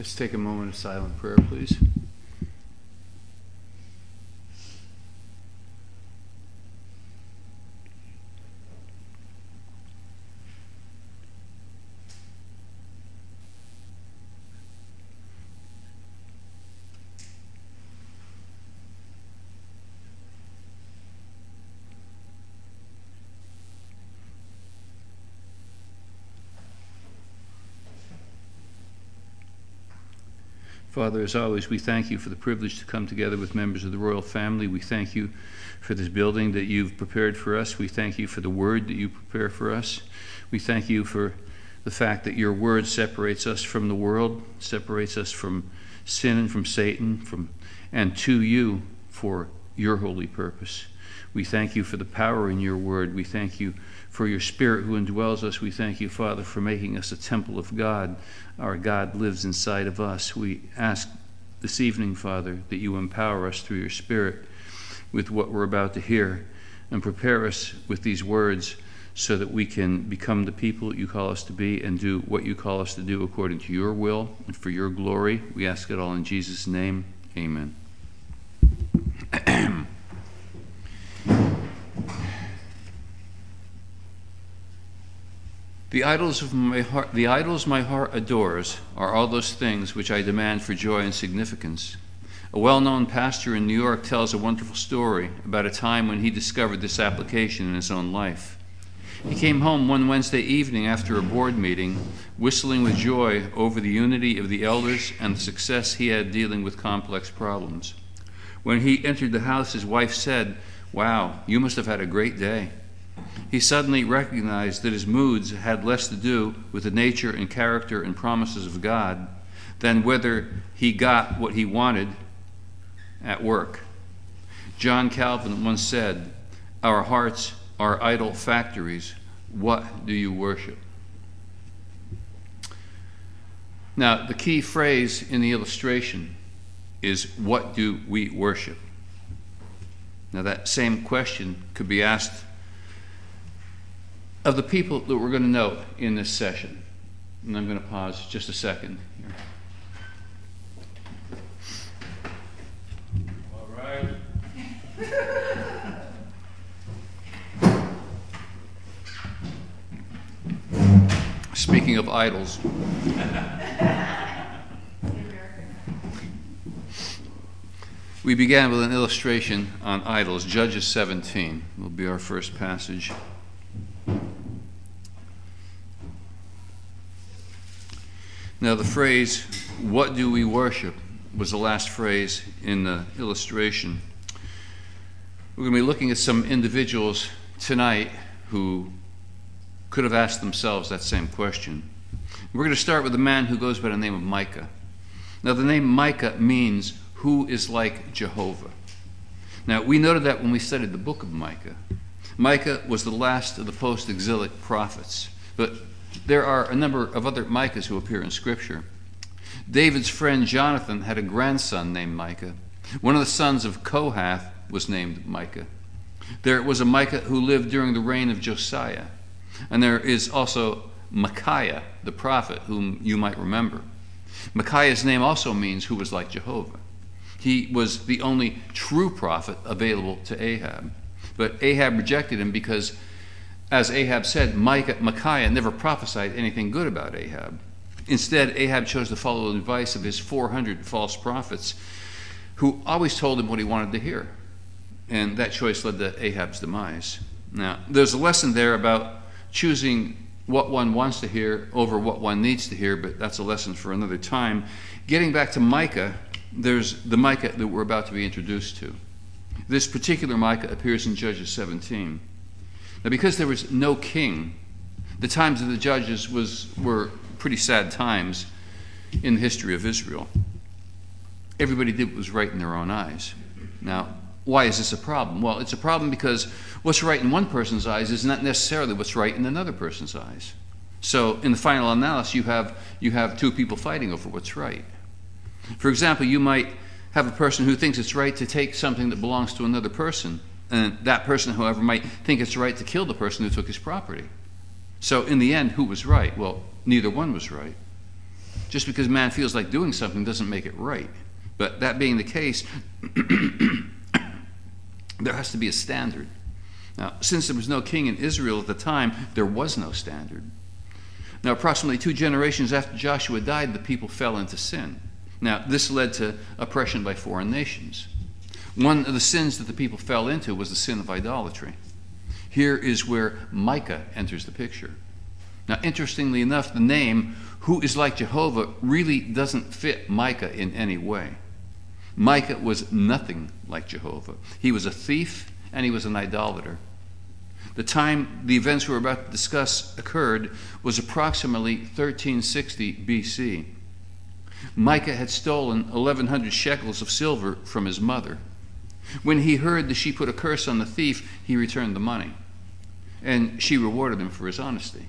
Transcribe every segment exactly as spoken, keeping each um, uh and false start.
Let's take a moment of silent prayer, please. Father, as always, we thank you for the privilege to come together with members of the royal family. We thank you for this building that you've prepared for us. We thank you for the word that you prepare for us. We thank you for the fact that your word separates us from the world, separates us from sin and from Satan, from and to you for your holy purpose. We thank you for the power in your word. We thank you for your Spirit who indwells us. We thank you, Father, for making us a temple of God. Our God lives inside of us. We ask this evening, Father, that you empower us through your Spirit with what we're about to hear and prepare us with these words so that we can become the people that you call us to be and do what you call us to do according to your will and for your glory. We ask it all in Jesus' name. Amen. The idols of my heart, the idols my heart adores are all those things which I demand for joy and significance. A well-known pastor in New York tells a wonderful story about a time when he discovered this application in his own life. He came home one Wednesday evening after a board meeting, whistling with joy over the unity of the elders and the success he had dealing with complex problems. When he entered the house, his wife said, "Wow, you must have had a great day." He suddenly recognized that his moods had less to do with the nature and character and promises of God than whether he got what he wanted at work. John Calvin once said, "Our hearts are idol factories. What do you worship?" Now, the key phrase in the illustration is, what do we worship? Now, that same question could be asked of the people that we're going to note in this session. And I'm going to pause just a second here. All right. Speaking of idols, we began with an illustration on idols. Judges seventeen will be our first passage. Now, the phrase, "What do we worship?" was the last phrase in the illustration. We're going to be looking at some individuals tonight who could have asked themselves that same question. We're going to start with a man who goes by the name of Micah. Now, the name Micah means "who is like Jehovah." Now, we noted that when we studied the book of Micah. Micah was the last of the post-exilic prophets, but there are a number of other Micahs who appear in Scripture. David's friend Jonathan had a grandson named Micah. One of the sons of Kohath was named Micah. There was a Micah who lived during the reign of Josiah. And there is also Micaiah, the prophet, whom you might remember. Micaiah's name also means "who was like Jehovah." He was the only true prophet available to Ahab. But Ahab rejected him because, as Ahab said, Micah, Micaiah never prophesied anything good about Ahab. Instead, Ahab chose to follow the advice of his four hundred false prophets who always told him what he wanted to hear. And that choice led to Ahab's demise. Now, there's a lesson there about choosing what one wants to hear over what one needs to hear, but that's a lesson for another time. Getting back to Micah, there's the Micah that we're about to be introduced to. This particular Micah appears in Judges seventeen. Now, because there was no king, the times of the judges was were pretty sad times in the history of Israel. Everybody did what was right in their own eyes. Now, why is this a problem? Well, it's a problem because what's right in one person's eyes is not necessarily what's right in another person's eyes. So in the final analysis, you have you have two people fighting over what's right. For example, you might have a person who thinks it's right to take something that belongs to another person, and that person, however, might think it's right to kill the person who took his property. So in the end, who was right? Well, neither one was right. just because man feels like doing something doesn't make it right. But that being the case, there has to be a standard. Now, since there was no king in Israel at the time, there was no standard. Now, approximately two generations after Joshua died, the people fell into sin. Now, this led to oppression by foreign nations. One of the sins that the people fell into was the sin of idolatry. Here is where Micah enters the picture. Now, interestingly enough, the name, who is like Jehovah, really doesn't fit Micah in any way. Micah was nothing like Jehovah. He was a thief and he was an idolater. The time the events we're about to discuss occurred was approximately thirteen sixty B C. Micah had stolen eleven hundred shekels of silver from his mother. When he heard that she put a curse on the thief, he returned the money, and she rewarded him for his honesty.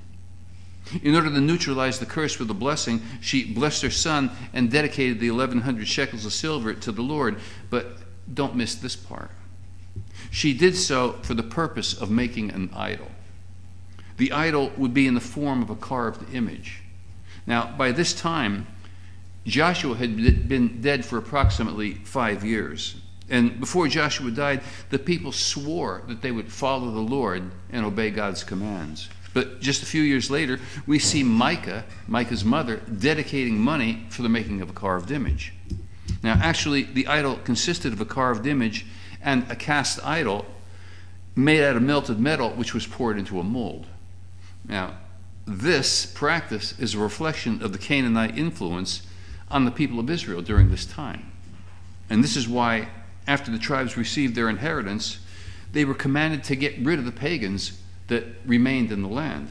In order to neutralize the curse with a blessing, she blessed her son and dedicated the eleven hundred shekels of silver to the Lord. But don't miss this part. She did so for the purpose of making an idol. The idol would be in the form of a carved image. Now, by this time, Joshua had been dead for approximately five years. And before Joshua died, the people swore that they would follow the Lord and obey God's commands. But just a few years later, we see Micah, Micah's mother, dedicating money for the making of a carved image. Now, actually, the idol consisted of a carved image and a cast idol made out of melted metal, which was poured into a mold. Now, this practice is a reflection of the Canaanite influence on the people of Israel during this time. And this is why, after the tribes received their inheritance, they were commanded to get rid of the pagans that remained in the land.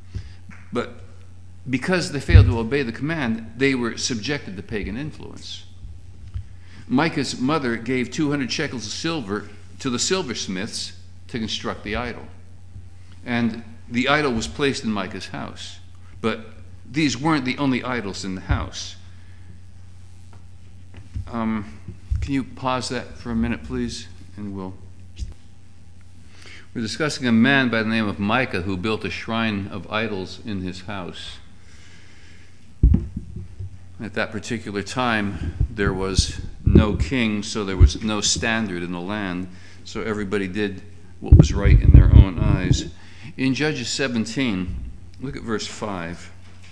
But because they failed to obey the command, they were subjected to pagan influence. Micah's mother gave two hundred shekels of silver to the silversmiths to construct the idol. And the idol was placed in Micah's house. But these weren't the only idols in the house. Um, can you pause that for a minute, please? And we'll... We're discussing a man by the name of Micah who built a shrine of idols in his house. At that particular time, there was no king, so there was no standard in the land, so everybody did what was right in their own eyes. In Judges seventeen, look at verse five.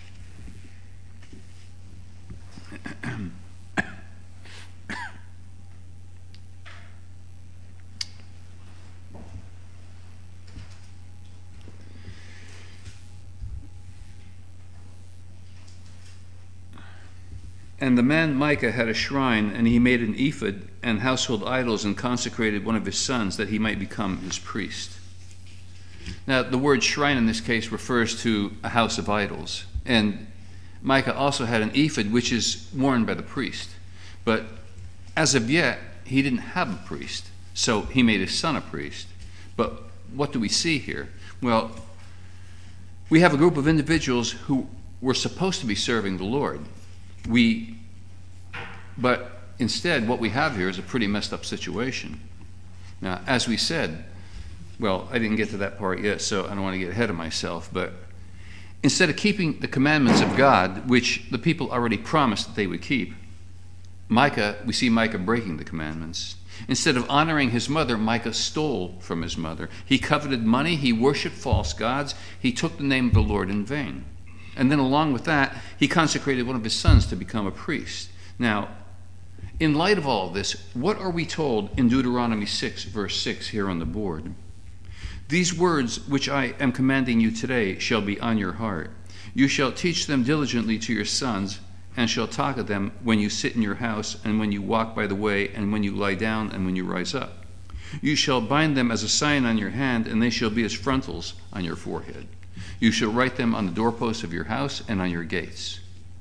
And the man Micah had a shrine, and he made an ephod and household idols and consecrated one of his sons that he might become his priest. Now, the word shrine in this case refers to a house of idols. And Micah also had an ephod, which is worn by the priest. But as of yet, he didn't have a priest, so he made his son a priest. But what do we see here? Well, we have a group of individuals who were supposed to be serving the Lord. We, but instead, what we have here is a pretty messed up situation. Now, as we said, well, I didn't get to that part yet, so I don't want to get ahead of myself, but instead of keeping the commandments of God, which the people already promised that they would keep, Micah, we see Micah breaking the commandments. Instead of honoring his mother, Micah stole from his mother. He coveted money, he worshipped false gods, he took the name of the Lord in vain. And then along with that, he consecrated one of his sons to become a priest. Now, in light of all of this, what are we told in Deuteronomy six, verse six here on the board? These words which I am commanding you today shall be on your heart. You shall teach them diligently to your sons, and shall talk of them when you sit in your house, and when you walk by the way, and when you lie down, and when you rise up. You shall bind them as a sign on your hand, and they shall be as frontals on your forehead. You shall write them on the doorposts of your house and on your gates.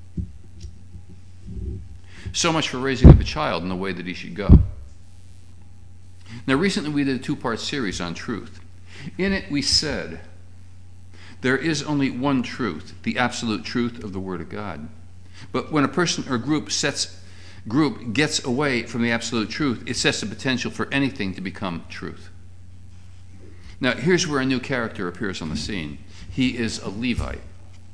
So much for raising up a child in the way that he should go. Now, recently we did a two-part series on truth. In it we said, there is only one truth, the absolute truth of the Word of God. But when a person or group sets group gets away from the absolute truth, it sets the potential for anything to become truth. Now, here's where a new character appears on the scene. He is a Levite.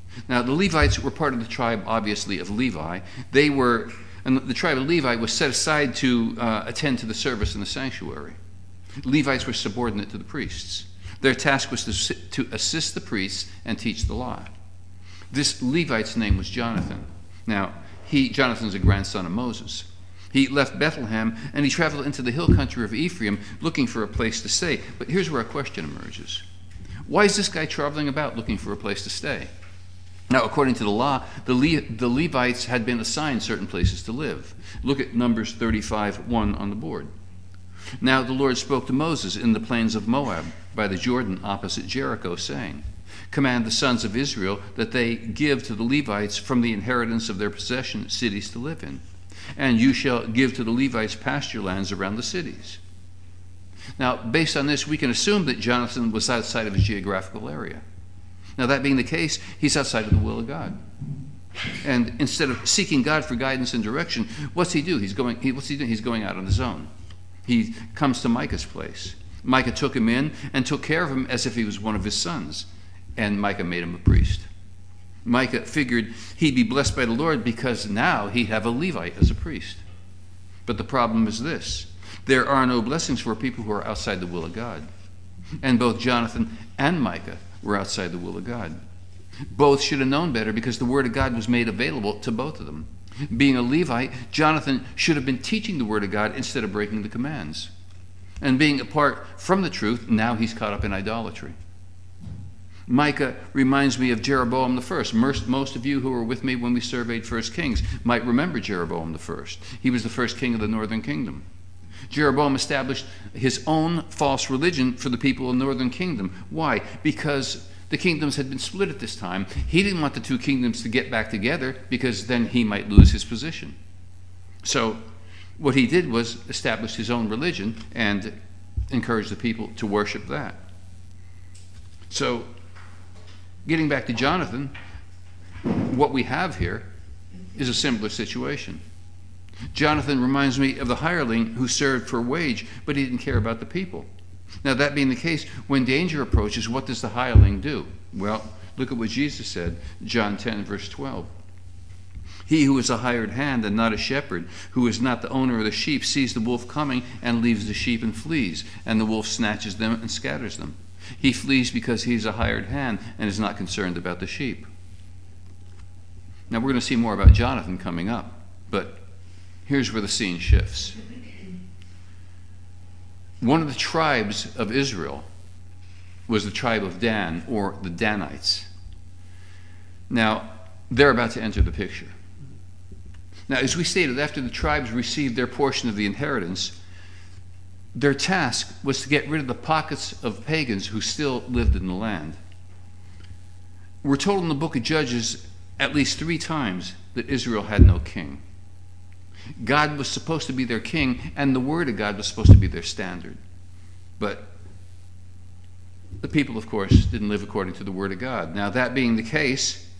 Now, the Levites were part of the tribe, obviously, of Levi. They were, and the tribe of Levi was set aside to uh, attend to the service in the sanctuary. Levites were subordinate to the priests. Their task was to, to assist the priests and teach the law. This Levite's name was Jonathan. Now, he, Jonathan's a grandson of Moses. He left Bethlehem and he traveled into the hill country of Ephraim looking for a place to stay. But here's where a question emerges. Why is this guy traveling about looking for a place to stay? Now, according to the law, the, Le- the Levites had been assigned certain places to live. Look at Numbers thirty-five one on the board. Now the Lord spoke to Moses in the plains of Moab by the Jordan opposite Jericho, saying, Command the sons of Israel that they give to the Levites from the inheritance of their possession cities to live in. And you shall give to the Levites pasture lands around the cities. Now, based on this, we can assume that Jonathan was outside of his geographical area. Now, that being the case, he's outside of the will of God. And instead of seeking God for guidance and direction, what's he do? He's going, he, what's he doing? He's going out on his own. He comes to Micah's place. Micah took him in and took care of him as if he was one of his sons. And Micah made him a priest. Micah figured he'd be blessed by the Lord because now he'd have a Levite as a priest. But the problem is this. There are no blessings for people who are outside the will of God. And both Jonathan and Micah were outside the will of God. Both should have known better because the word of God was made available to both of them. Being a Levite, Jonathan should have been teaching the word of God instead of breaking the commands. And being apart from the truth, now he's caught up in idolatry. Micah reminds me of Jeroboam the First. Most of you who were with me when we surveyed First Kings might remember Jeroboam the First. He was the first king of the northern kingdom. Jeroboam established his own false religion for the people of the northern kingdom. Why? Because the kingdoms had been split at this time. He didn't want the two kingdoms to get back together because then he might lose his position. So what he did was establish his own religion and encourage the people to worship that. So getting back to Jonathan, what we have here is a similar situation. Jonathan reminds me of the hireling who served for a wage, but he didn't care about the people. Now, that being the case, when danger approaches, what does the hireling do? Well, look at what Jesus said, John ten, verse twelve. He who is a hired hand and not a shepherd, who is not the owner of the sheep, sees the wolf coming and leaves the sheep and flees, and the wolf snatches them and scatters them. He flees because he is a hired hand and is not concerned about the sheep. Now, we're going to see more about Jonathan coming up, but here's where the scene shifts. One of the tribes of Israel was the tribe of Dan, or the Danites. Now, they're about to enter the picture. Now, as we stated, after the tribes received their portion of the inheritance, their task was to get rid of the pockets of pagans who still lived in the land. We're told in the book of Judges at least three times that Israel had no king. God was supposed to be their king, and the word of God was supposed to be their standard. But the people, of course, didn't live according to the word of God. Now, that being the case,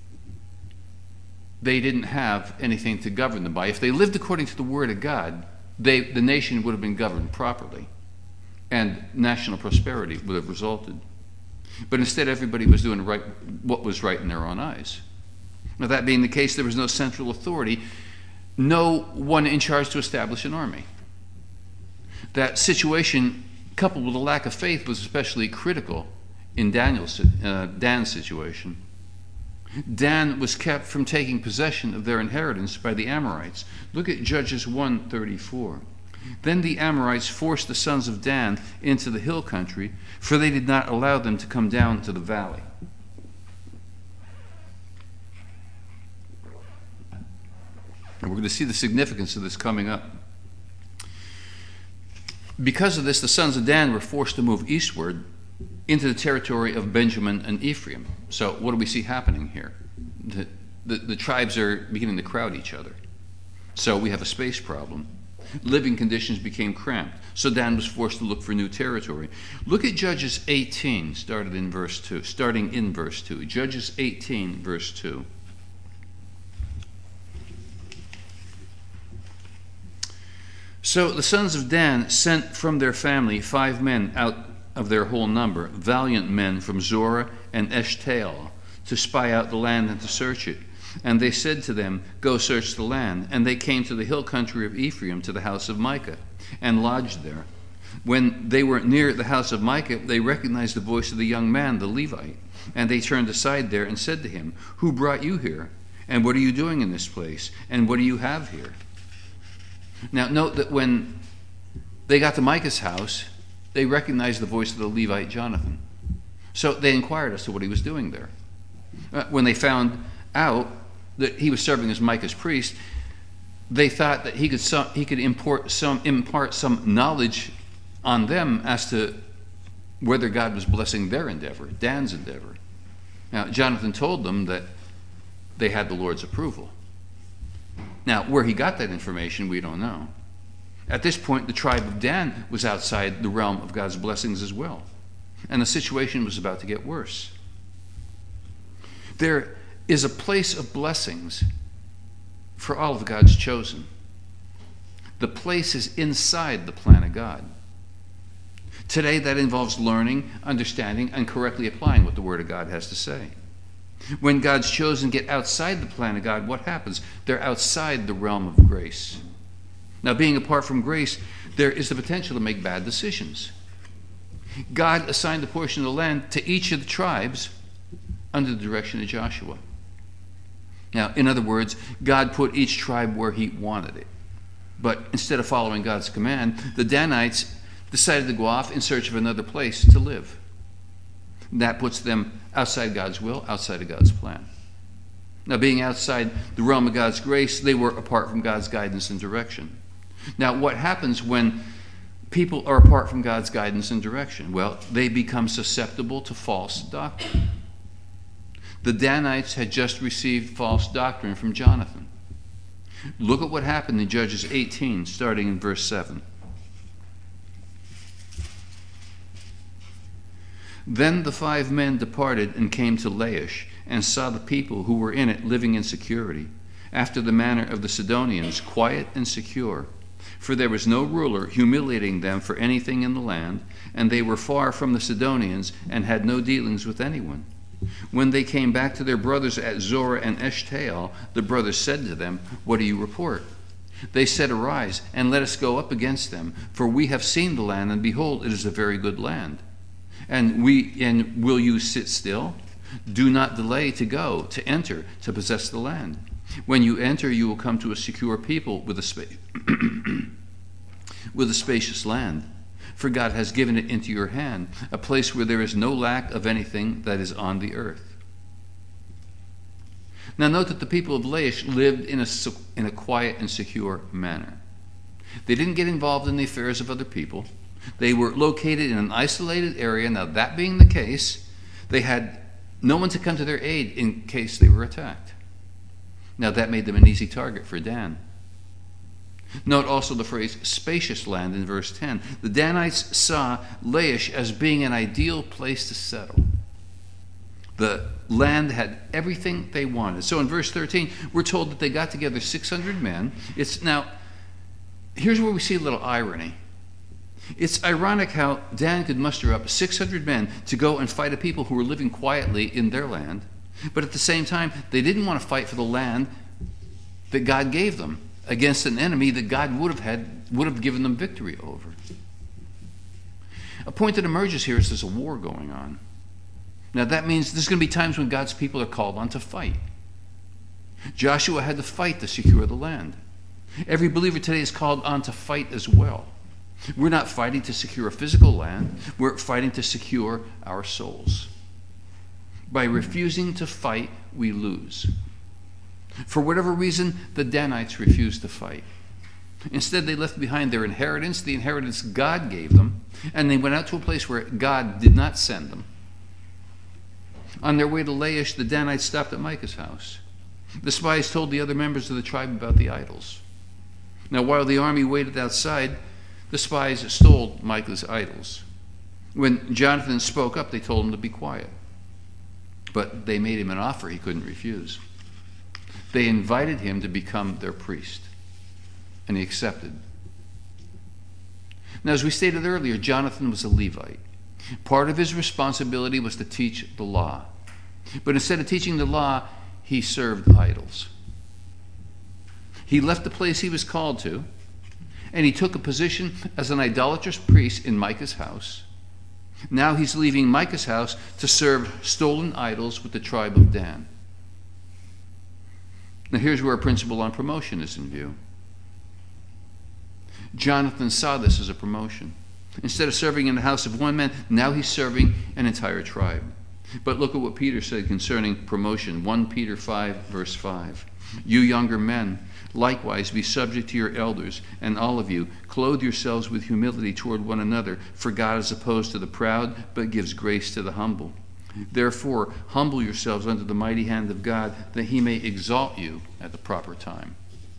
they didn't have anything to govern them by. If they lived according to the word of God, they, the nation would have been governed properly, and national prosperity would have resulted. But instead, everybody was doing right, what was right in their own eyes. Now, that being the case, there was no central authority, no one in charge to establish an army. That situation, coupled with a lack of faith, was especially critical in Daniel's, uh, Dan's situation. Dan was kept from taking possession of their inheritance by the Amorites. Look at Judges one thirty-four. Then the Amorites forced the sons of Dan into the hill country, for they did not allow them to come down to the valley. And we're going to see the significance of this coming up. Because of this, the sons of Dan were forced to move eastward into the territory of Benjamin and Ephraim. So what do we see happening here? The, the, the tribes are beginning to crowd each other. So we have a space problem. Living conditions became cramped. So Dan was forced to look for new territory. Look at Judges eighteen, started in verse two, starting in verse two. Judges eighteen, verse two. So the sons of Dan sent from their family five men out of their whole number, valiant men from Zorah and Eshtaol, to spy out the land and to search it. And they said to them, "Go search the land." And they came to the hill country of Ephraim, to the house of Micah, and lodged there. When they were near the house of Micah, they recognized the voice of the young man, the Levite. And they turned aside there and said to him, "Who brought you here? And what are you doing in this place? And what do you have here?" Now note that when they got to Micah's house, they recognized the voice of the Levite Jonathan. So they inquired as to what he was doing there. Uh, when they found out that he was serving as Micah's priest, they thought that he could some, he could import some impart some knowledge on them as to whether God was blessing their endeavor, Dan's endeavor. Now, Jonathan told them that they had the Lord's approval. Now, where he got that information, we don't know. At this point, the tribe of Dan was outside the realm of God's blessings as well, and the situation was about to get worse. There is a place of blessings for all of God's chosen. The place is inside the plan of God. Today, that involves learning, understanding, and correctly applying what the Word of God has to say. When God's chosen get outside the plan of God, what happens? They're outside the realm of grace. Now, being apart from grace, there is the potential to make bad decisions. God assigned a portion of the land to each of the tribes under the direction of Joshua. Now, in other words, God put each tribe where he wanted it. But instead of following God's command, the Danites decided to go off in search of another place to live. That puts them outside God's will, outside of God's plan. Now, being outside the realm of God's grace, they were apart from God's guidance and direction. Now, what happens when people are apart from God's guidance and direction? Well, they become susceptible to false doctrine. The Danites had just received false doctrine from Jonathan. Look at what happened in Judges eighteen, starting in verse seven. Then the five men departed and came to Laish, and saw the people who were in it living in security, after the manner of the Sidonians, quiet and secure. For there was no ruler humiliating them for anything in the land, and they were far from the Sidonians, and had no dealings with anyone. When they came back to their brothers at Zorah and Eshtaol, the brothers said to them, "What do you report?" They said, "Arise, and let us go up against them, for we have seen the land, and behold, it is a very good land. And we and will you sit still? Do not delay to go, to enter, to possess the land. When you enter, you will come to a secure people with a spa- with a spacious land. For God has given it into your hand, a place where there is no lack of anything that is on the earth." Now note that the people of Laish lived in a, in a quiet and secure manner. They didn't get involved in the affairs of other people. They were located in an isolated area. Now, that being the case, they had no one to come to their aid in case they were attacked. Now, that made them an easy target for Dan. Note also the phrase spacious land in verse ten. The Danites saw Laish as being an ideal place to settle. The land had everything they wanted. So in verse thirteen, we're told that they got together six hundred men. It's now, here's where we see a little irony. It's ironic how Dan could muster up six hundred men to go and fight a people who were living quietly in their land, but at the same time, they didn't want to fight for the land that God gave them against an enemy that God would have had would have given them victory over. A point that emerges here is there's a war going on. Now that means there's going to be times when God's people are called on to fight. Joshua had to fight to secure the land. Every believer today is called on to fight as well. We're not fighting to secure a physical land. We're fighting to secure our souls. By refusing to fight, we lose. For whatever reason, the Danites refused to fight. Instead, they left behind their inheritance, the inheritance God gave them, and they went out to a place where God did not send them. On their way to Laish, the Danites stopped at Micah's house. The spies told the other members of the tribe about the idols. Now, while the army waited outside, the spies stole Micah's idols. When Jonathan spoke up, they told him to be quiet. But they made him an offer he couldn't refuse. They invited him to become their priest, and he accepted. Now, as we stated earlier, Jonathan was a Levite. Part of his responsibility was to teach the law. But instead of teaching the law, he served idols. He left the place he was called to, and he took a position as an idolatrous priest in Micah's house. Now he's leaving Micah's house to serve stolen idols with the tribe of Dan. Now here's where a principle on promotion is in view. Jonathan saw this as a promotion. Instead of serving in the house of one man, now he's serving an entire tribe. But look at what Peter said concerning promotion. First Peter five, verse five. You younger men, likewise be subject to your elders, and all of you, clothe yourselves with humility toward one another, for God is opposed to the proud, but gives grace to the humble. Therefore, humble yourselves under the mighty hand of God, that he may exalt you at the proper time.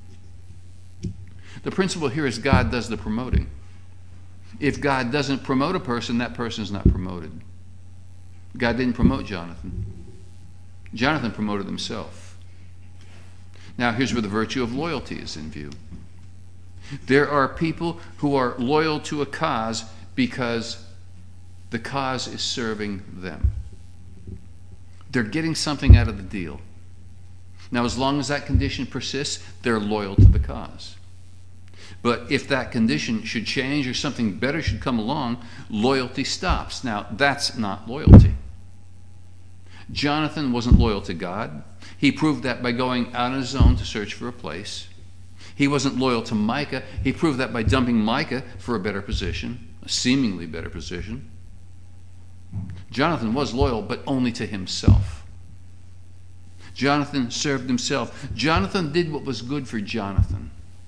The principle here is God does the promoting. If God doesn't promote a person, that person is not promoted. God didn't promote Jonathan. Jonathan promoted himself. Now, here's where the virtue of loyalty is in view. There are people who are loyal to a cause because the cause is serving them. They're getting something out of the deal. Now, as long as that condition persists, they're loyal to the cause. But if that condition should change or something better should come along, loyalty stops. Now, that's not loyalty. Jonathan wasn't loyal to God. He proved that by going out on his own to search for a place. He wasn't loyal to Micah. He proved that by dumping Micah for a better position, a seemingly better position. Jonathan was loyal, but only to himself. Jonathan served himself. Jonathan did what was good for Jonathan.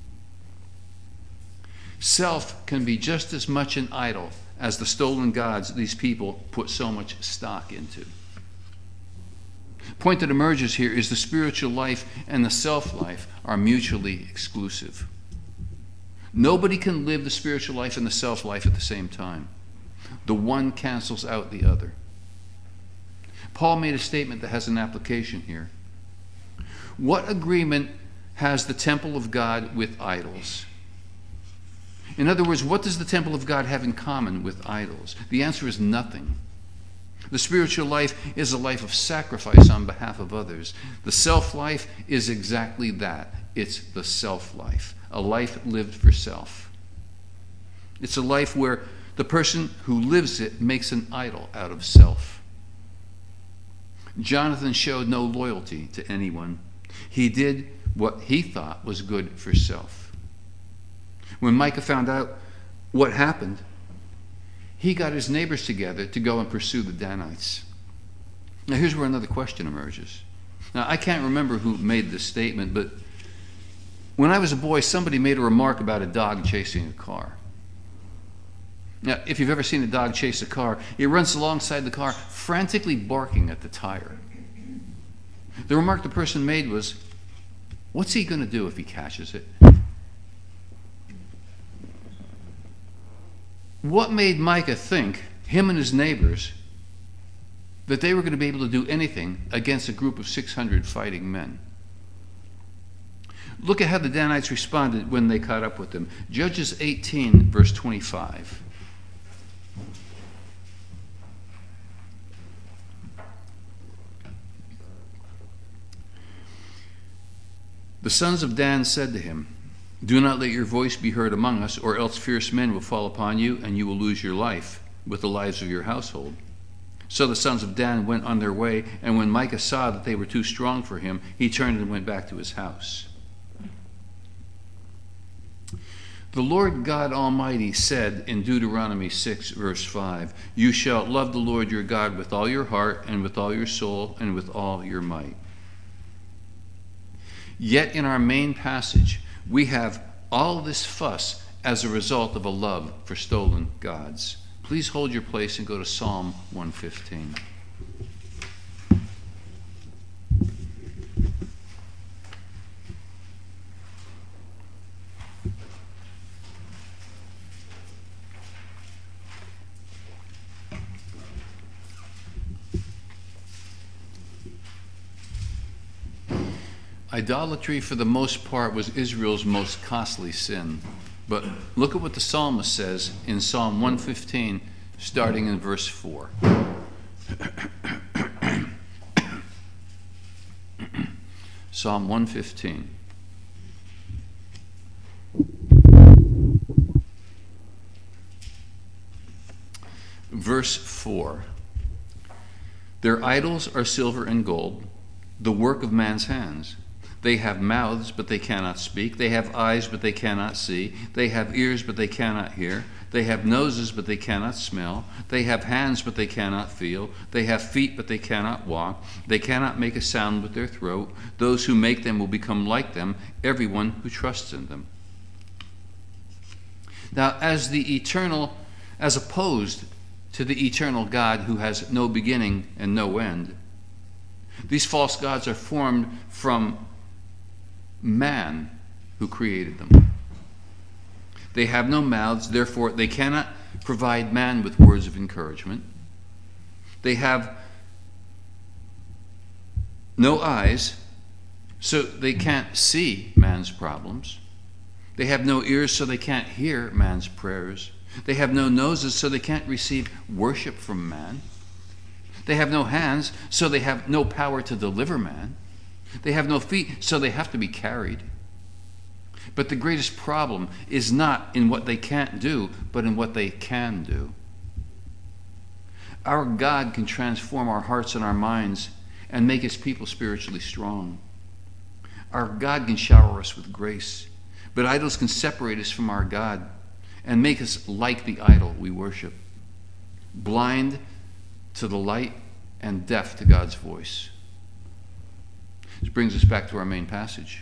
Self can be just as much an idol as the stolen gods these people put so much stock into. Point that emerges here is the spiritual life and the self-life are mutually exclusive. Nobody can live the spiritual life and the self-life at the same time. The one cancels out the other. Paul made a statement that has an application here. What agreement has the temple of God with idols? In other words, what does the temple of God have in common with idols? The answer is nothing. The spiritual life is a life of sacrifice on behalf of others. The self-life is exactly that. It's the self-life, a life lived for self. It's a life where the person who lives it makes an idol out of self. Jonathan showed no loyalty to anyone. He did what he thought was good for self. When Micah found out what happened, he got his neighbors together to go and pursue the Danites. Now here's where another question emerges. Now I can't remember who made this statement, but when I was a boy, somebody made a remark about a dog chasing a car. Now, if you've ever seen a dog chase a car, it runs alongside the car, frantically barking at the tire. The remark the person made was, what's he going to do if he catches it? What made Micah think, him and his neighbors, that they were going to be able to do anything against a group of six hundred fighting men? Look at how the Danites responded when they caught up with them. Judges eighteen, verse twenty-five. The sons of Dan said to him, do not let your voice be heard among us, or else fierce men will fall upon you, and you will lose your life with the lives of your household. So the sons of Dan went on their way, and when Micah saw that they were too strong for him, he turned and went back to his house. The Lord God Almighty said in Deuteronomy six, verse five, you shall love the Lord your God with all your heart, and with all your soul, and with all your might. Yet in our main passage, we have all this fuss as a result of a love for stolen gods. Please hold your place and go to Psalm one fifteen. Idolatry, for the most part, was Israel's most costly sin. But look at what the psalmist says in Psalm one fifteen, starting in verse four. Psalm one fifteen. Verse four. Their idols are silver and gold, the work of man's hands. They have mouths, but they cannot speak. They have eyes, but they cannot see. They have ears, but they cannot hear. They have noses, but they cannot smell. They have hands, but they cannot feel. They have feet, but they cannot walk. They cannot make a sound with their throat. Those who make them will become like them, everyone who trusts in them. Now, as the eternal, as opposed to the eternal God who has no beginning and no end, these false gods are formed from man who created them. They have no mouths, therefore they cannot provide man with words of encouragement. They have no eyes, so they can't see man's problems. They have no ears, so they can't hear man's prayers. They have no noses, so they can't receive worship from man. They have no hands, so they have no power to deliver man. They have no feet, so they have to be carried. But the greatest problem is not in what they can't do, but in what they can do. Our God can transform our hearts and our minds and make his people spiritually strong. Our God can shower us with grace, but idols can separate us from our God and make us like the idol we worship, blind to the light and deaf to God's voice. This brings us back to our main passage.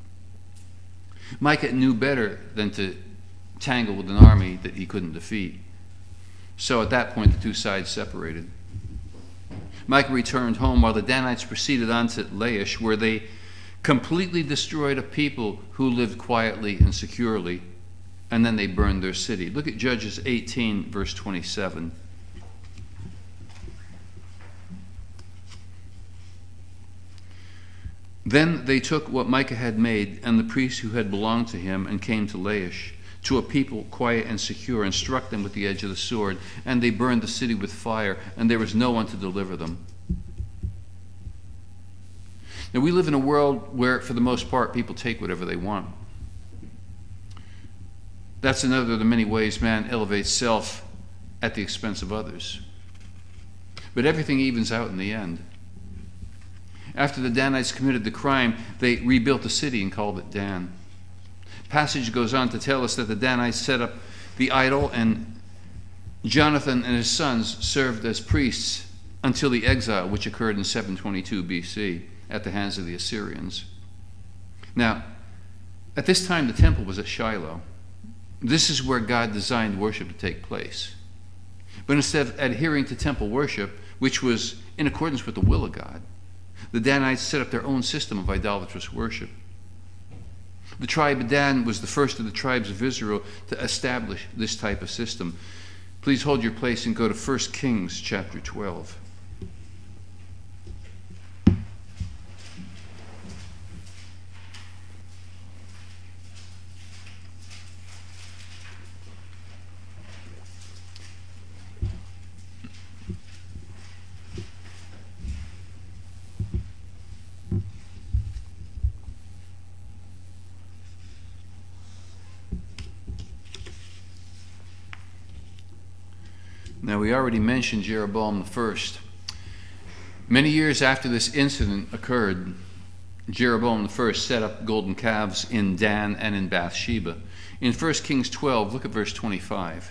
Micah knew better than to tangle with an army that he couldn't defeat. So at that point, the two sides separated. Micah returned home while the Danites proceeded on to Laish, where they completely destroyed a people who lived quietly and securely, and then they burned their city. Look at Judges eighteen, verse twenty-seven. Then they took what Micah had made and the priests who had belonged to him and came to Laish, to a people quiet and secure, and struck them with the edge of the sword. And they burned the city with fire, and there was no one to deliver them. Now, we live in a world where, for the most part, people take whatever they want. That's another of the many ways man elevates self at the expense of others. But everything evens out in the end. After the Danites committed the crime, they rebuilt the city and called it Dan. Passage goes on to tell us that the Danites set up the idol, and Jonathan and his sons served as priests until the exile, which occurred in seven twenty-two B C at the hands of the Assyrians. Now, at this time, the temple was at Shiloh. This is where God designed worship to take place. But instead of adhering to temple worship, which was in accordance with the will of God, the Danites set up their own system of idolatrous worship. The tribe of Dan was the first of the tribes of Israel to establish this type of system. Please hold your place and go to First Kings chapter twelve. Now, we already mentioned Jeroboam the First. Many years after this incident occurred, Jeroboam the First set up golden calves in Dan and in Bathsheba. In First Kings twelve, look at verse twenty-five.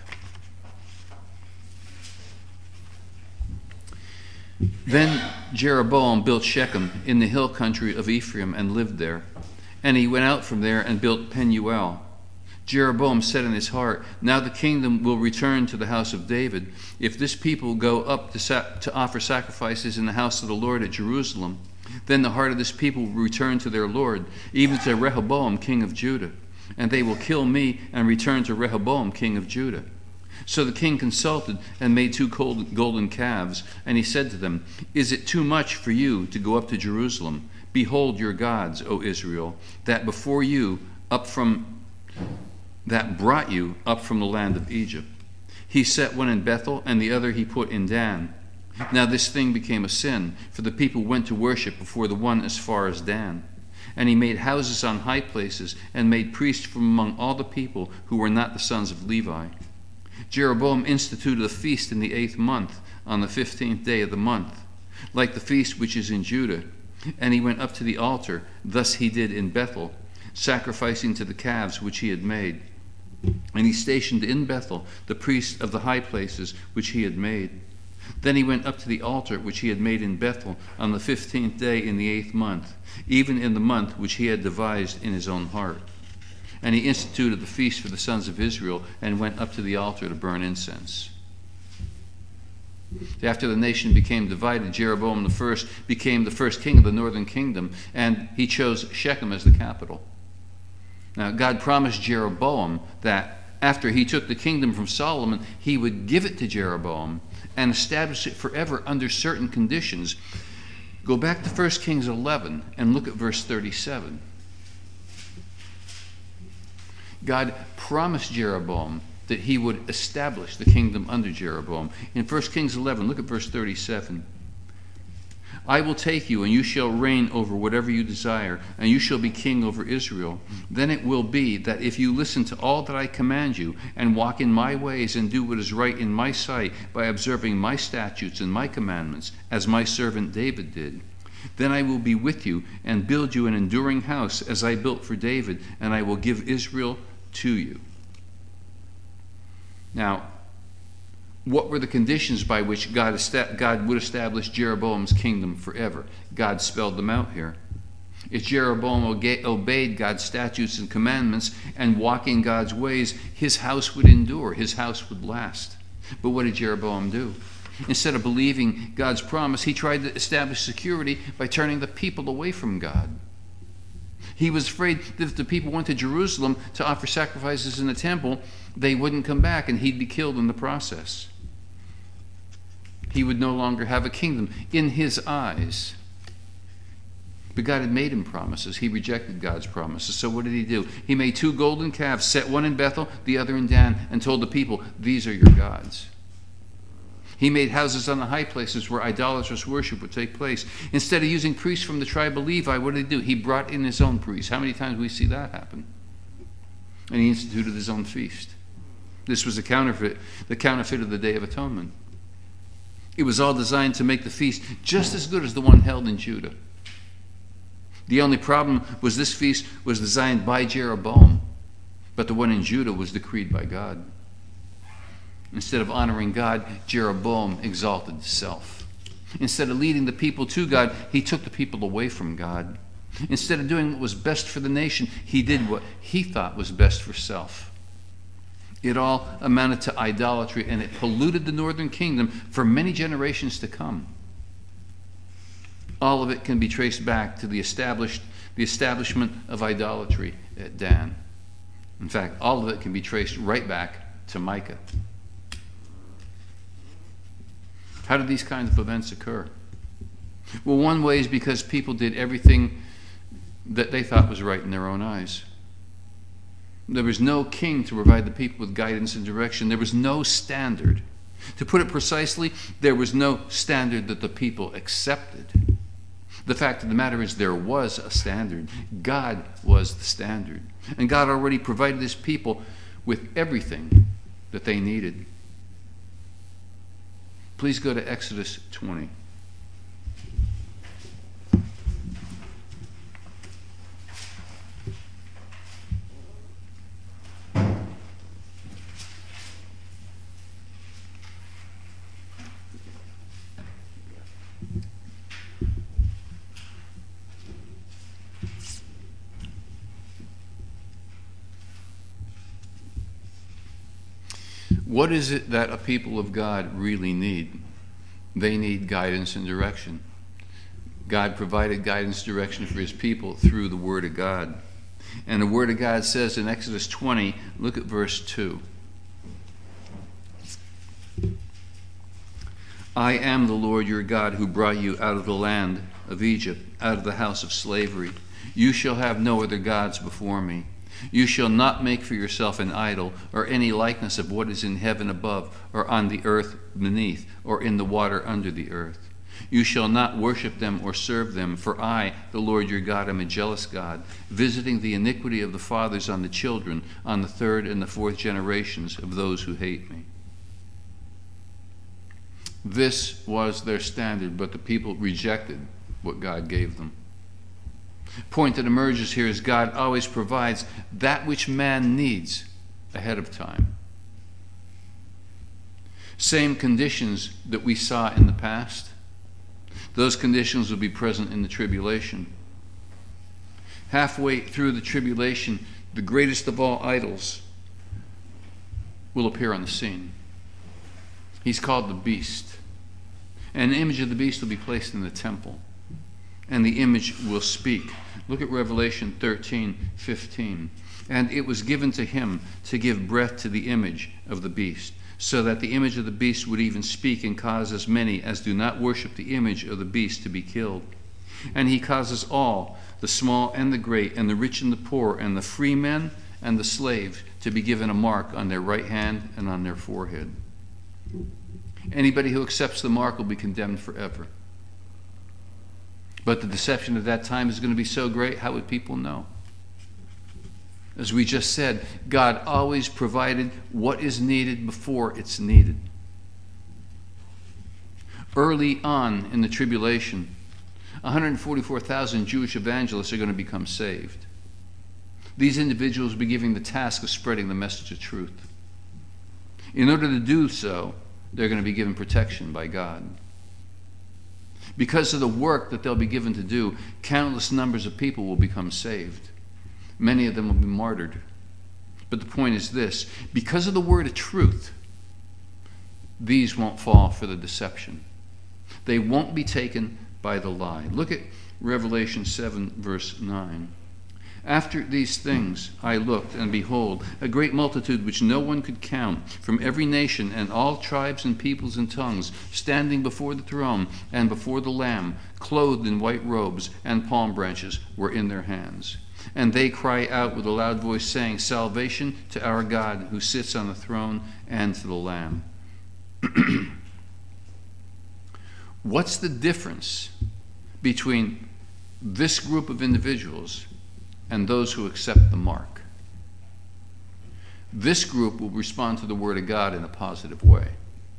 Then Jeroboam built Shechem in the hill country of Ephraim and lived there. And he went out from there and built Penuel. Jeroboam said in his heart, "Now the kingdom will return to the house of David. If this people go up to, sa- to offer sacrifices in the house of the Lord at Jerusalem, then the heart of this people will return to their Lord, even to Rehoboam, king of Judah. And they will kill me and return to Rehoboam, king of Judah." So the king consulted and made two golden calves. And he said to them, "Is it too much for you to go up to Jerusalem? Behold your gods, O Israel, that before you up from that brought you up from the land of Egypt." He set one in Bethel, and the other he put in Dan. Now this thing became a sin, for the people went to worship before the one as far as Dan. And he made houses on high places, and made priests from among all the people who were not the sons of Levi. Jeroboam instituted a feast in the eighth month, on the fifteenth day of the month, like the feast which is in Judah. And he went up to the altar, thus he did in Bethel, sacrificing to the calves which he had made. And he stationed in Bethel the priests of the high places which he had made. Then he went up to the altar which he had made in Bethel on the fifteenth day in the eighth month, even in the month which he had devised in his own heart. And he instituted the feast for the sons of Israel, and went up to the altar to burn incense. After the nation became divided, Jeroboam the first became the first king of the northern kingdom, and he chose Shechem as the capital. Now, God promised Jeroboam that after he took the kingdom from Solomon, he would give it to Jeroboam and establish it forever under certain conditions. Go back to First Kings eleven and look at verse thirty-seven. God promised Jeroboam that he would establish the kingdom under Jeroboam. In First Kings eleven, look at verse thirty-seven. I will take you, and you shall reign over whatever you desire, and you shall be king over Israel. Then it will be that if you listen to all that I command you, and walk in my ways, and do what is right in my sight, by observing my statutes and my commandments, as my servant David did, then I will be with you, and build you an enduring house, as I built for David, and I will give Israel to you. Now, what were the conditions by which God, est- God would establish Jeroboam's kingdom forever? God spelled them out here. If Jeroboam oga- obeyed God's statutes and commandments and walked in God's ways, his house would endure, his house would last. But what did Jeroboam do? Instead of believing God's promise, he tried to establish security by turning the people away from God. He was afraid that if the people went to Jerusalem to offer sacrifices in the temple, they wouldn't come back and he'd be killed in the process. He would no longer have a kingdom in his eyes. But God had made him promises. He rejected God's promises. So what did he do? He made two golden calves, set one in Bethel, the other in Dan, and told the people, these are your gods. He made houses on the high places where idolatrous worship would take place. Instead of using priests from the tribe of Levi, what did he do? He brought in his own priests. How many times do we see that happen? And he instituted his own feast. This was a counterfeit, the counterfeit of the Day of Atonement. It was all designed to make the feast just as good as the one held in Judah. The only problem was this feast was designed by Jeroboam, but the one in Judah was decreed by God. Instead of honoring God, Jeroboam exalted self. Instead of leading the people to God, he took the people away from God. Instead of doing what was best for the nation, he did what he thought was best for self. It all amounted to idolatry, and it polluted the northern kingdom for many generations to come. All of it can be traced back to the established, the establishment of idolatry at Dan. In fact, all of it can be traced right back to Micah. How did these kinds of events occur? Well, one way is because people did everything that they thought was right in their own eyes. There was no king to provide the people with guidance and direction. There was no standard. To put it precisely, there was no standard that the people accepted. The fact of the matter is there was a standard. God was the standard. And God already provided his people with everything that they needed. Please go to Exodus twenty. What is it that a people of God really need? They need guidance and direction. God provided guidance and direction for his people through the Word of God. And the Word of God says in Exodus twenty, look at verse two. I am the Lord your God who brought you out of the land of Egypt, out of the house of slavery. You shall have no other gods before me. You shall not make for yourself an idol or any likeness of what is in heaven above or on the earth beneath or in the water under the earth. You shall not worship them or serve them, for I, the Lord your God, am a jealous God, visiting the iniquity of the fathers on the children, on the third and the fourth generations of those who hate me. This was their standard, but the people rejected what God gave them. Point that emerges here is God always provides that which man needs ahead of time. Same conditions that we saw in the past, those conditions will be present in the tribulation. Halfway through the tribulation, the greatest of all idols will appear on the scene. He's called the beast. An image of the beast will be placed in the temple, and the image will speak. Look at Revelation thirteen fifteen. And it was given to him to give breath to the image of the beast, so that the image of the beast would even speak and cause as many as do not worship the image of the beast to be killed. And he causes all, the small and the great, and the rich and the poor, and the free men and the slaves, to be given a mark on their right hand and on their forehead. Anybody who accepts the mark will be condemned forever. But the deception of that time is going to be so great, how would people know? As we just said, God always provided what is needed before it's needed. Early on in the tribulation, one hundred forty-four thousand Jewish evangelists are going to become saved. These individuals will be given the task of spreading the message of truth. In order to do so, they're going to be given protection by God. Because of the work that they'll be given to do, countless numbers of people will become saved. Many of them will be martyred. But the point is this: because of the word of truth, these won't fall for the deception. They won't be taken by the lie. Look at Revelation seven, verse nine. After these things I looked, and behold, a great multitude which no one could count, from every nation and all tribes and peoples and tongues, standing before the throne and before the Lamb, clothed in white robes, and palm branches were in their hands. And they cry out with a loud voice, saying, Salvation to our God who sits on the throne and to the Lamb. What's the difference between this group of individuals and those who accept the mark? This group will respond to the Word of God in a positive way.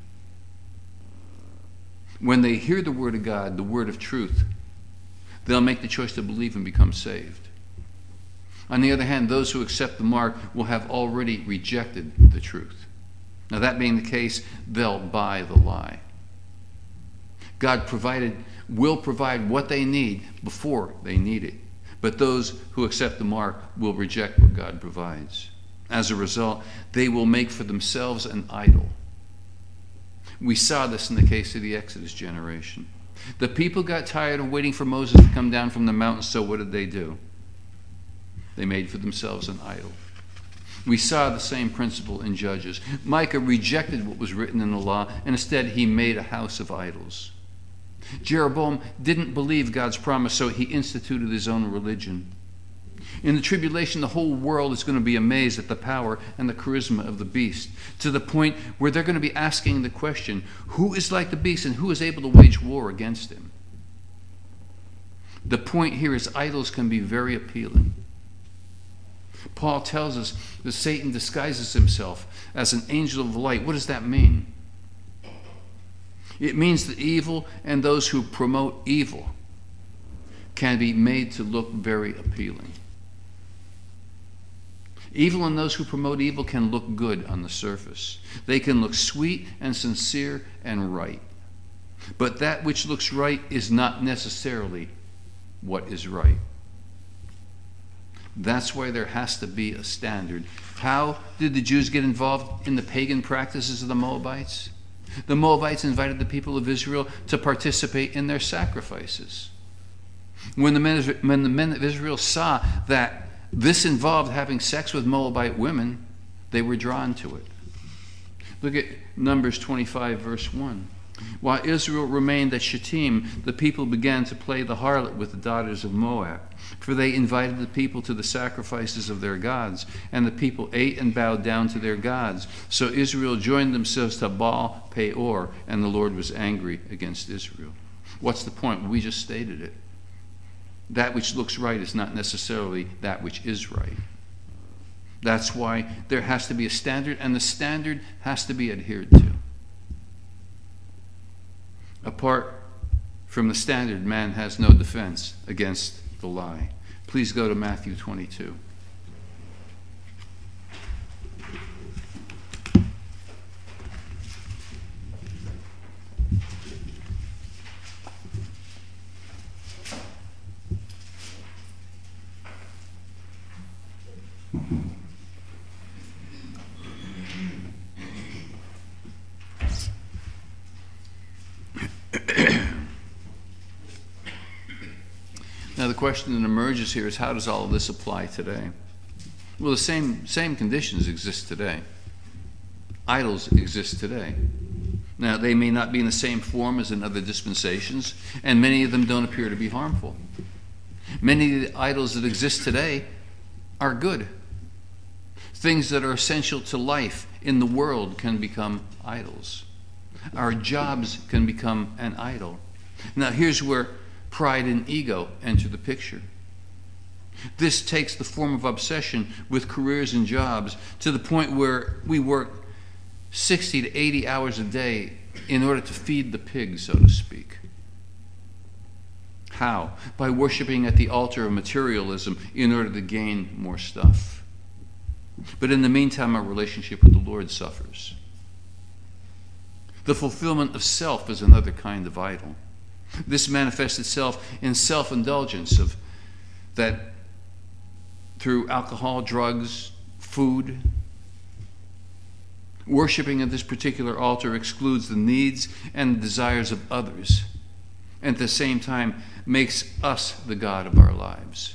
When they hear the Word of God, the Word of truth, they'll make the choice to believe and become saved. On the other hand, those who accept the mark will have already rejected the truth. Now, that being the case, they'll buy the lie. God provided, will provide what they need before they need it. But those who accept the mark will reject what God provides. As a result, they will make for themselves an idol. We saw this in the case of the Exodus generation. The people got tired of waiting for Moses to come down from the mountain, so what did they do? They made for themselves an idol. We saw the same principle in Judges. Micah rejected what was written in the law, and instead he made a house of idols. Jeroboam didn't believe God's promise, so he instituted his own religion. In the tribulation, the whole world is going to be amazed at the power and the charisma of the beast, to the point where they're going to be asking the question, who is like the beast and who is able to wage war against him? The point here is idols can be very appealing. Paul tells us that Satan disguises himself as an angel of light. What does that mean? It means that evil and those who promote evil can be made to look very appealing. Evil and those who promote evil can look good on the surface. They can look sweet and sincere and right. But that which looks right is not necessarily what is right. That's why there has to be a standard. How did the Jews get involved in the pagan practices of the Moabites? The Moabites invited the people of Israel to participate in their sacrifices. When the men of, when the men of Israel saw that this involved having sex with Moabite women, they were drawn to it. Look at Numbers twenty-five, verse one. While Israel remained at Shittim, the people began to play the harlot with the daughters of Moab, for they invited the people to the sacrifices of their gods, and the people ate and bowed down to their gods. So Israel joined themselves to Baal Peor, and the Lord was angry against Israel. What's the point? We just stated it. That which looks right is not necessarily that which is right. That's why there has to be a standard, and the standard has to be adhered to. Apart from the standard, man has no defense against the lie. Please go to Matthew twenty-two. Now the question that emerges here is, how does all of this apply today? Well, the same, same conditions exist today. Idols exist today. Now, they may not be in the same form as in other dispensations, and many of them don't appear to be harmful. Many of the idols that exist today are good. Things that are essential to life in the world can become idols. Our jobs can become an idol. Now, here's where pride and ego enter the picture. This takes the form of obsession with careers and jobs to the point where we work sixty to eighty hours a day in order to feed the pigs, so to speak. How? By worshiping at the altar of materialism in order to gain more stuff. But in the meantime, our relationship with the Lord suffers. The fulfillment of self is another kind of idol. This manifests itself in self-indulgence of that through alcohol, drugs, food. Worshipping at this particular altar excludes the needs and the desires of others, and at the same time makes us the God of our lives.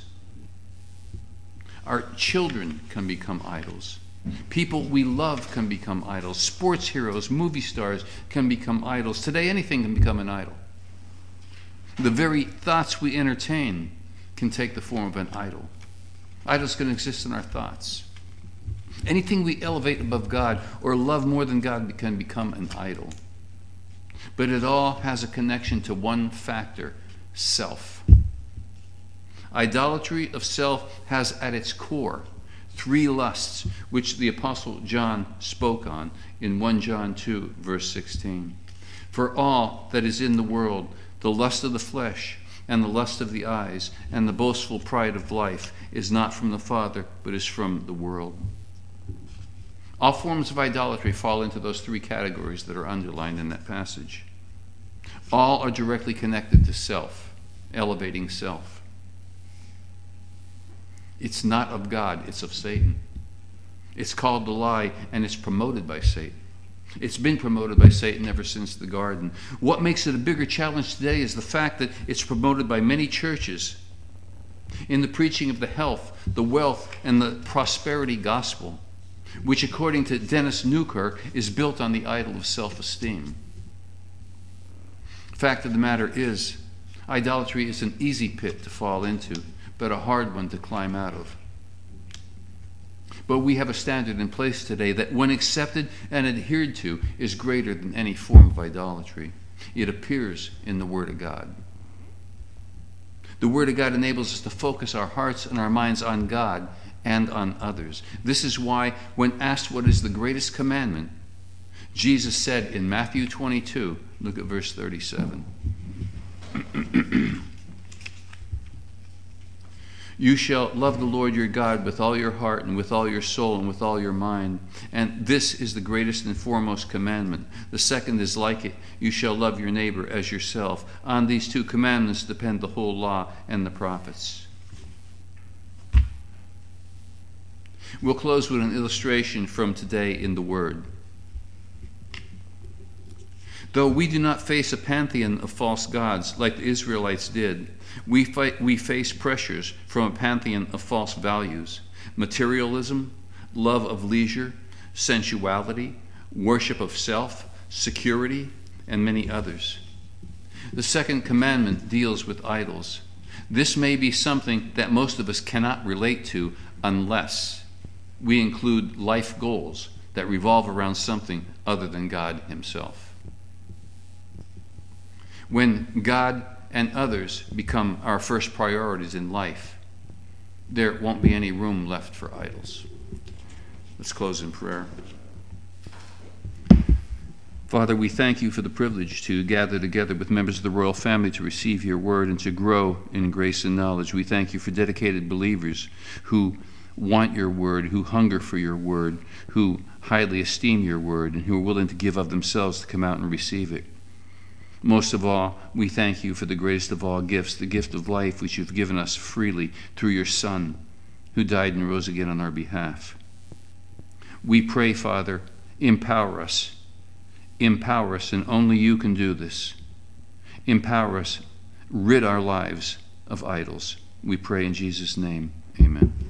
Our children can become idols. People we love can become idols. Sports heroes, movie stars can become idols. Today, anything can become an idol. The very thoughts we entertain can take the form of an idol. Idols can exist in our thoughts. Anything we elevate above God or love more than God can become an idol. But it all has a connection to one factor: self. Idolatry of self has at its core three lusts, which the Apostle John spoke on in First John two, verse sixteen. For all that is in the world, the lust of the flesh, and the lust of the eyes, and the boastful pride of life, is not from the Father, but is from the world. All forms of idolatry fall into those three categories that are underlined in that passage. All are directly connected to self, elevating self. It's not of God, it's of Satan. It's called the lie, and it's promoted by Satan. It's been promoted by Satan ever since the garden. What makes it a bigger challenge today is the fact that it's promoted by many churches in the preaching of the health, the wealth, and the prosperity gospel, which, according to Dennis Newkirk, is built on the idol of self-esteem. Fact of the matter is, idolatry is an easy pit to fall into, but a hard one to climb out of. But we have a standard in place today that, when accepted and adhered to, is greater than any form of idolatry. It appears in the Word of God. The Word of God enables us to focus our hearts and our minds on God and on others. This is why, when asked what is the greatest commandment, Jesus said in Matthew twenty-two, look at verse thirty-seven. You shall love the Lord your God with all your heart and with all your soul and with all your mind. And this is the greatest and foremost commandment. The second is like it. You shall love your neighbor as yourself. On these two commandments depend the whole law and the prophets. We'll close with an illustration from today in the Word. Though we do not face a pantheon of false gods like the Israelites did, we, fight, we face pressures from a pantheon of false values: materialism, love of leisure, sensuality, worship of self, security, and many others. The second commandment deals with idols. This may be something that most of us cannot relate to unless we include life goals that revolve around something other than God Himself. when God and others become our first priorities in life, there won't be any room left for idols. Let's close in prayer. Father, we thank you for the privilege to gather together with members of the royal family to receive your word and to grow in grace and knowledge. We thank you for dedicated believers who want your word, who hunger for your word, who highly esteem your word, and who are willing to give of themselves to come out and receive it. Most of all, we thank you for the greatest of all gifts, the gift of life which you've given us freely through your Son, who died and rose again on our behalf. We pray, Father, empower us. Empower us, and only you can do this. Empower us. Rid our lives of idols. We pray in Jesus' name. Amen.